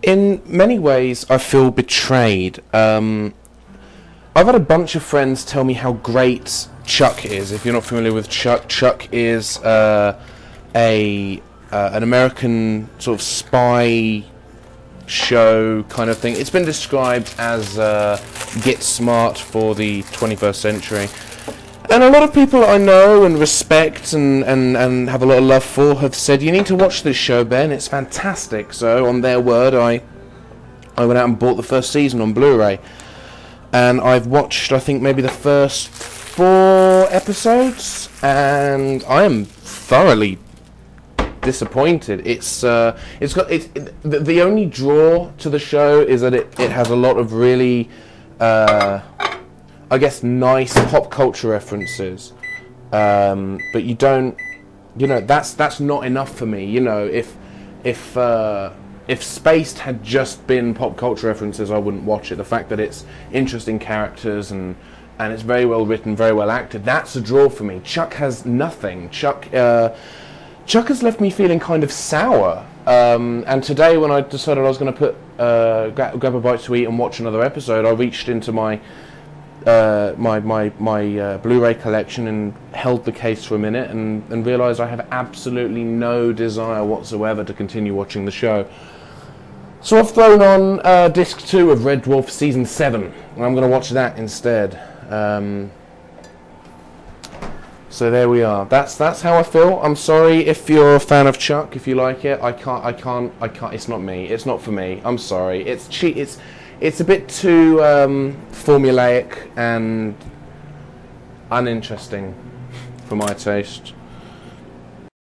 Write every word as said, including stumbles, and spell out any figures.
In many ways, I feel betrayed. Um, I've had a bunch of friends tell me how great Chuck is. If you're not familiar with Chuck, Chuck is uh, a uh, an American sort of spy show kind of thing. It's been described as uh, Get Smart for the twenty-first century. And a lot of people I know and respect and, and, and have a lot of love for have said, you need to watch this show, Ben, it's fantastic. So, on their word, I I went out and bought the first season on Blu-ray. And I've watched, I think, maybe the first four episodes, and I am thoroughly disappointed. It's uh, it's got it's it, the, the only draw to the show is that it, it has a lot of really uh, I guess nice pop culture references, um, but you don't, you know, that's that's not enough for me. You know, if if uh, if Spaced had just been pop culture references, I wouldn't watch it. The fact that it's interesting characters and and it's very well written, very well acted, that's a draw for me. Chuck has nothing. Chuck uh, Chuck has left me feeling kind of sour. Um, and today, when I decided I was going to put uh, gra- grab a bite to eat and watch another episode, I reached into my uh, my my my uh, Blu-ray collection and held the case for a minute and, and realised I have absolutely no desire whatsoever to continue watching the show. So I've thrown on uh, disc two of Red Dwarf season seven, and I'm going to watch that instead. Um, So there we are. That's that's how I feel. I'm sorry if you're a fan of Chuck. If you like it, I can't. I can't. I can't. It's not me. It's not for me. I'm sorry. It's cheap. It's it's a bit too um, formulaic and uninteresting for my taste.